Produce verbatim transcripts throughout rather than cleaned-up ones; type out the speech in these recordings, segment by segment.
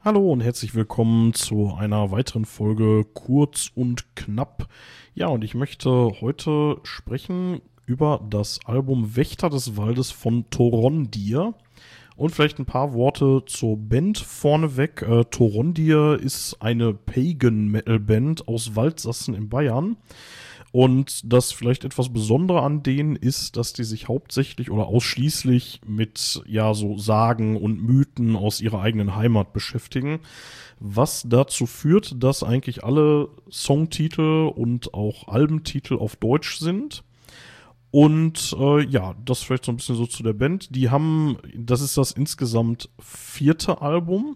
Hallo und herzlich willkommen zu einer weiteren Folge Kurz und Knapp. Ja, und ich möchte heute sprechen über das Album Wächter des Waldes von Torondir. Und vielleicht ein paar Worte zur Band vorneweg. Äh, Torondir ist eine Pagan-Metal-Band aus Waldsassen in Bayern. Und das vielleicht etwas Besondere an denen ist, dass die sich hauptsächlich oder ausschließlich mit, ja, so Sagen und Mythen aus ihrer eigenen Heimat beschäftigen. Was dazu führt, dass eigentlich alle Songtitel und auch Albentitel auf Deutsch sind. Und äh, ja, das vielleicht so ein bisschen so zu der Band. Die haben, das ist das insgesamt vierte Album.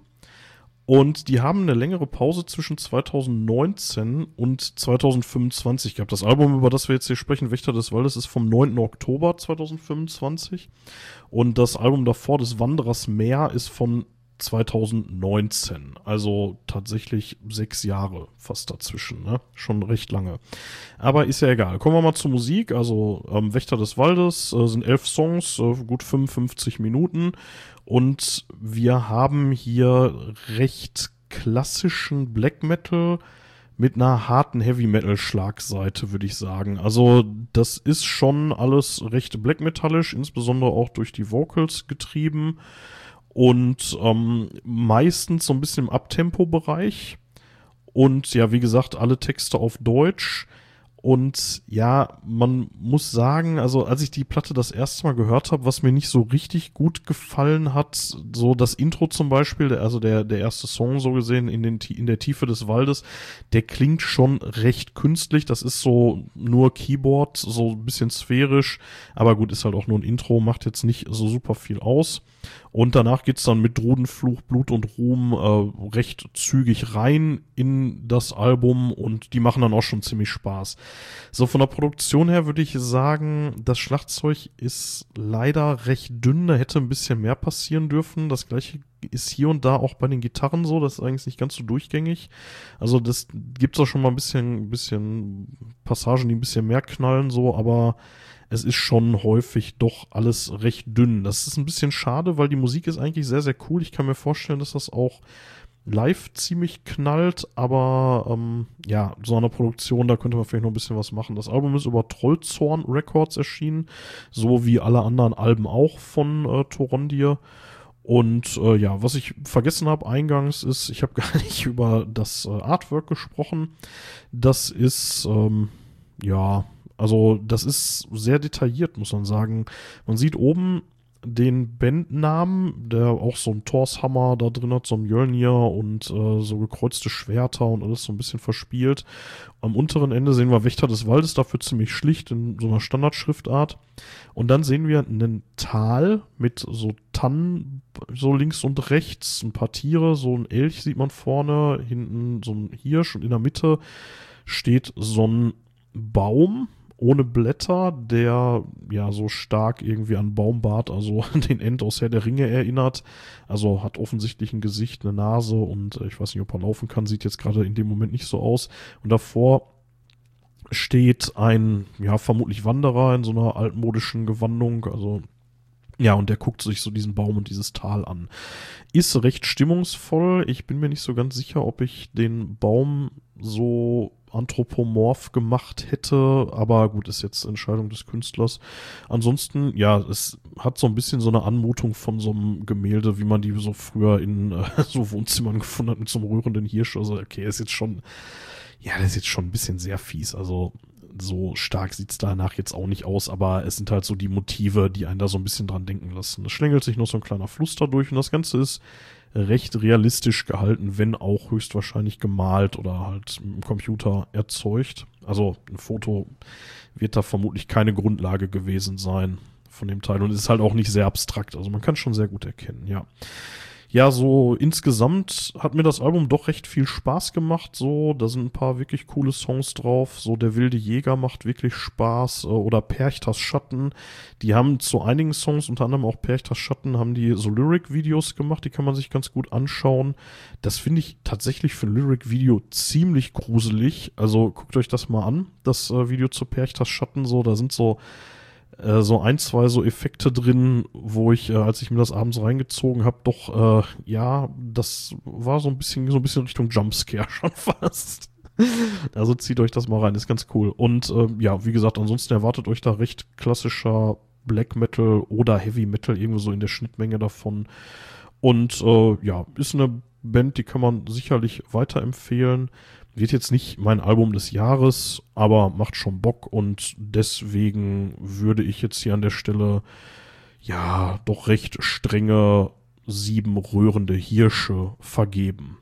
Und die haben eine längere Pause zwischen zweitausendneunzehn und zweitausendfünfundzwanzig gehabt. Das Album, über das wir jetzt hier sprechen, Wächter des Waldes, ist vom neunten Oktober zweitausendfünfundzwanzig. Und das Album davor, des Wanderers Meer, ist von zweitausendneunzehn. Also tatsächlich sechs Jahre fast dazwischen, ne? Schon recht lange. Aber ist ja egal. Kommen wir mal zur Musik. Also ähm, Wächter des Waldes äh, sind elf Songs, äh, gut fünfundfünfzig Minuten. Und wir haben hier recht klassischen Black Metal mit einer harten Heavy Metal Schlagseite, würde ich sagen. Also das ist schon alles recht black metallisch, insbesondere auch durch die Vocals getrieben. Und ähm, meistens so ein bisschen im Abtempo-Bereich. Und ja, wie gesagt, alle Texte auf Deutsch. Und ja, man muss sagen, also als ich die Platte das erste Mal gehört habe, was mir nicht so richtig gut gefallen hat, so das Intro zum Beispiel, also der der erste Song so gesehen in den in der Tiefe des Waldes, der klingt schon recht künstlich. Das ist so nur Keyboard, so ein bisschen sphärisch, aber gut, ist halt auch nur ein Intro, macht jetzt nicht so super viel aus. Und danach geht's dann mit Drudenfluch, Blut und Ruhm äh, recht zügig rein in das Album und die machen dann auch schon ziemlich Spaß. So, von der Produktion her würde ich sagen, das Schlagzeug ist leider recht dünn, da hätte ein bisschen mehr passieren dürfen. Das gleiche ist hier und da auch bei den Gitarren so, das ist eigentlich nicht ganz so durchgängig. Also das gibt's auch schon mal ein bisschen, bisschen Passagen, die ein bisschen mehr knallen so, aber es ist schon häufig doch alles recht dünn. Das ist ein bisschen schade, weil die Musik ist eigentlich sehr, sehr cool. Ich kann mir vorstellen, dass das auch live ziemlich knallt, aber ähm, ja, so eine Produktion, da könnte man vielleicht noch ein bisschen was machen. Das Album ist über Trollzorn Records erschienen, so wie alle anderen Alben auch von äh, Torondir. Und äh, ja, was ich vergessen habe eingangs ist, ich habe gar nicht über das äh, Artwork gesprochen. Das ist, ähm, ja... Also das ist sehr detailliert, muss man sagen. Man sieht oben den Bandnamen, der auch so einen Torshammer da drin hat, so ein Mjölnir und äh, so gekreuzte Schwerter und alles so ein bisschen verspielt. Am unteren Ende sehen wir Wächter des Waldes, dafür ziemlich schlicht in so einer Standardschriftart. Und dann sehen wir ein Tal mit so Tannen, so links und rechts, ein paar Tiere, so ein Elch sieht man vorne, hinten so ein Hirsch und in der Mitte steht so ein Baum ohne Blätter, der ja so stark irgendwie an Baumbart, also den End aus Herr der Ringe erinnert. Also hat offensichtlich ein Gesicht, eine Nase und äh, ich weiß nicht, ob er laufen kann, sieht jetzt gerade in dem Moment nicht so aus. Und davor steht ein, ja, vermutlich Wanderer in so einer altmodischen Gewandung, also ja, und der guckt sich so diesen Baum und dieses Tal an. Ist recht stimmungsvoll. Ich bin mir nicht so ganz sicher, ob ich den Baum so anthropomorph gemacht hätte, aber gut, ist jetzt Entscheidung des Künstlers. Ansonsten, ja, es hat so ein bisschen so eine Anmutung von so einem Gemälde, wie man die so früher in äh, so Wohnzimmern gefunden hat mit so einem rührenden Hirsch. Also okay, ist jetzt schon, ja, das ist jetzt schon ein bisschen sehr fies. Also so stark sieht's danach jetzt auch nicht aus, aber es sind halt so die Motive, die einen da so ein bisschen dran denken lassen. Es schlängelt sich noch so ein kleiner Fluss da durch und das Ganze ist recht realistisch gehalten, wenn auch höchstwahrscheinlich gemalt oder halt im Computer erzeugt. Also ein Foto wird da vermutlich keine Grundlage gewesen sein von dem Teil und es ist halt auch nicht sehr abstrakt. Also man kann schon sehr gut erkennen, ja. Ja, so insgesamt hat mir das Album doch recht viel Spaß gemacht, so, da sind ein paar wirklich coole Songs drauf, so Der wilde Jäger macht wirklich Spaß äh, oder Perchtas Schatten, die haben zu einigen Songs, unter anderem auch Perchtas Schatten, haben die so Lyric-Videos gemacht, die kann man sich ganz gut anschauen. Das finde ich tatsächlich für ein Lyric-Video ziemlich gruselig, also guckt euch das mal an, das äh, Video zu Perchtas Schatten, so, da sind so äh, so ein, zwei so Effekte drin, wo ich, äh, als ich mir das abends reingezogen habe, doch, äh, ja, das war so ein bisschen, so ein bisschen Richtung Jumpscare schon fast. Also zieht euch das mal rein, ist ganz cool. Und äh, ja, wie gesagt, ansonsten erwartet euch da recht klassischer Black Metal oder Heavy Metal, irgendwo so in der Schnittmenge davon. Und äh, ja, ist eine Band, die kann man sicherlich weiterempfehlen. Wird jetzt nicht mein Album des Jahres, aber macht schon Bock und deswegen würde ich jetzt hier an der Stelle ja doch recht strenge sieben röhrende Hirsche vergeben.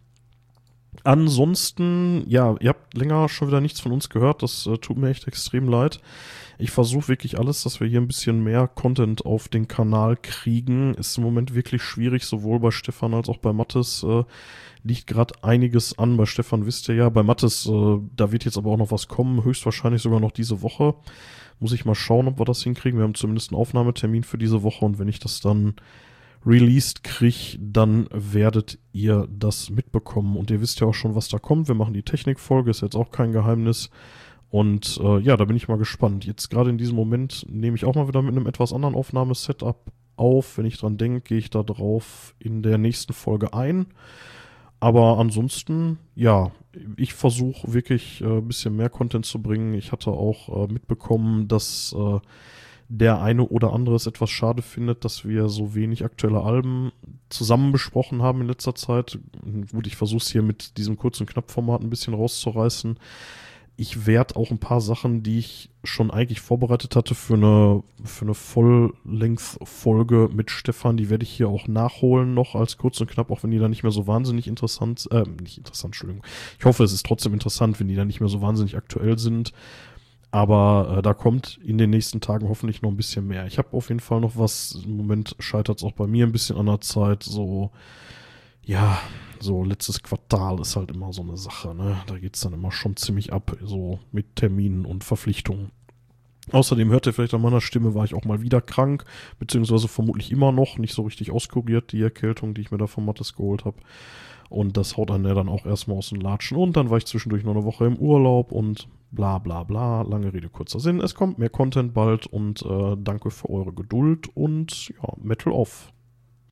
Ansonsten, ja, ihr habt länger schon wieder nichts von uns gehört, das äh, tut mir echt extrem leid. Ich versuche wirklich alles, dass wir hier ein bisschen mehr Content auf den Kanal kriegen. Ist im Moment wirklich schwierig, sowohl bei Stefan als auch bei Mathis äh, liegt gerade einiges an. Bei Stefan wisst ihr ja, bei Mathis, äh, da wird jetzt aber auch noch was kommen, höchstwahrscheinlich sogar noch diese Woche. Muss ich mal schauen, ob wir das hinkriegen. Wir haben zumindest einen Aufnahmetermin für diese Woche und wenn ich das dann released kriege, dann werdet ihr das mitbekommen. Und ihr wisst ja auch schon, was da kommt. Wir machen die Technikfolge, ist jetzt auch kein Geheimnis. Und äh, ja, da bin ich mal gespannt. Jetzt gerade in diesem Moment nehme ich auch mal wieder mit einem etwas anderen Aufnahmesetup auf. Wenn ich dran denke, gehe ich da drauf in der nächsten Folge ein. Aber ansonsten, ja, ich versuche wirklich äh, ein bisschen mehr Content zu bringen. Ich hatte auch äh, mitbekommen, dass äh, der eine oder andere es etwas schade findet, dass wir so wenig aktuelle Alben zusammen besprochen haben in letzter Zeit. Gut, ich versuche es hier mit diesem kurz- und knapp-Format ein bisschen rauszureißen. Ich werde auch ein paar Sachen, die ich schon eigentlich vorbereitet hatte für eine, für eine Voll-Length-Folge mit Stefan, die werde ich hier auch nachholen noch als kurz und knapp, auch wenn die dann nicht mehr so wahnsinnig interessant, äh, nicht interessant, Entschuldigung. Ich hoffe, es ist trotzdem interessant, wenn die dann nicht mehr so wahnsinnig aktuell sind. Aber äh, da kommt in den nächsten Tagen hoffentlich noch ein bisschen mehr. Ich habe auf jeden Fall noch was, im Moment scheitert es auch bei mir ein bisschen an der Zeit, so, ja, so letztes Quartal ist halt immer so eine Sache, ne? Da geht's dann immer schon ziemlich ab, so mit Terminen und Verpflichtungen. Außerdem hört ihr vielleicht an meiner Stimme, war ich auch mal wieder krank, beziehungsweise vermutlich immer noch, nicht so richtig auskuriert, die Erkältung, die ich mir da von Mattes geholt habe. Und das haut einen ja dann auch erstmal aus den Latschen. Und dann war ich zwischendurch noch eine Woche im Urlaub und bla bla bla. Lange Rede, kurzer Sinn. Es kommt mehr Content bald und äh, danke für eure Geduld und ja, Metal off.